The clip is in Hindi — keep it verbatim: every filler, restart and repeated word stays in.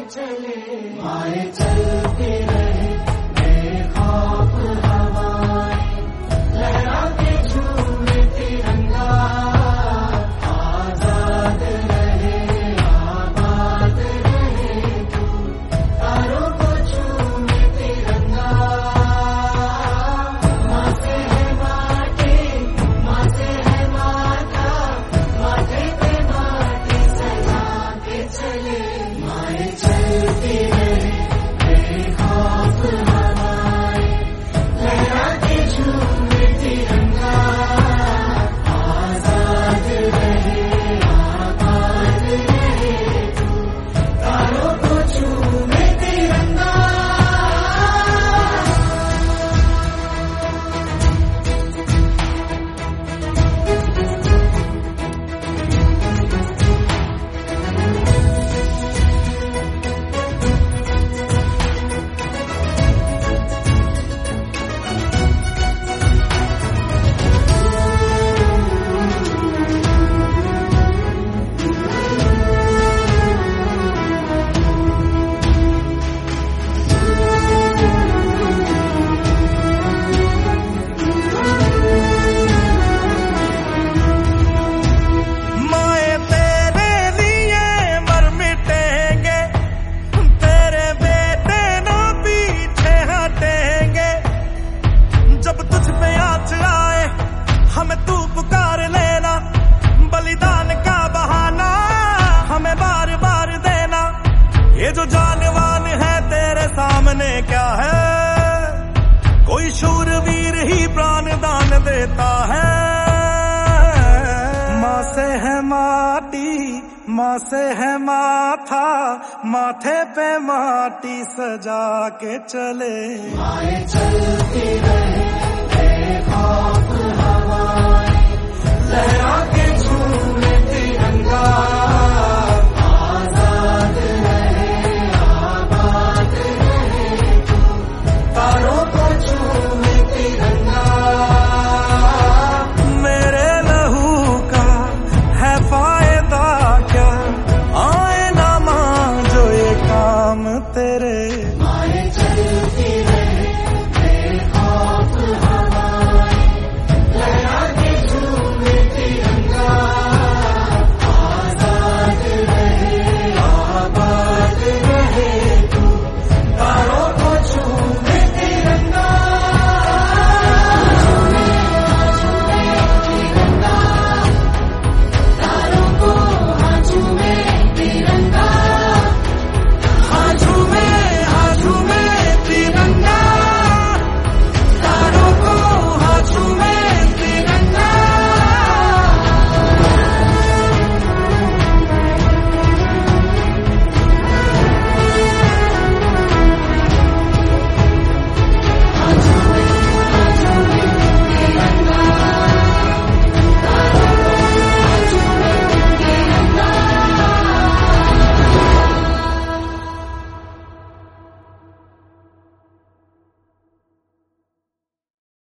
चले, माए चलती रहे बेखौफ हवाएं, लहरा के झूमे तिरंगा, आजाद रहे आबाद रहे तू, तारों को झूमे तिरंगा। माँ से है माटी, माँ से है माथा, माथे पे माटी सजा के चले, माए चलती रहे बेखौफ हवाएं, लहरा के झूमे तिरंगा, आजाद रहे आबाद रहे तू, तारों को झूमे तिरंगा। माए तेरे लिए मर मिटेंगे, तेरे बेटे न पीछे हटेंगे, जब तुझ पे आँच आए हमें तू पुकार लेना, बलिदान का बहाना हमें बार बार देना, ये जो जानवान है तेरे सामने क्या है, कोई शूरवीर ही प्राण दान देता है। माँ से है माटी, माँ से है माथा, माथे पे माटी सजा के चले, माए चलती रहे बेखौफ हवाएं, लहरा के झूमे तिरंगा।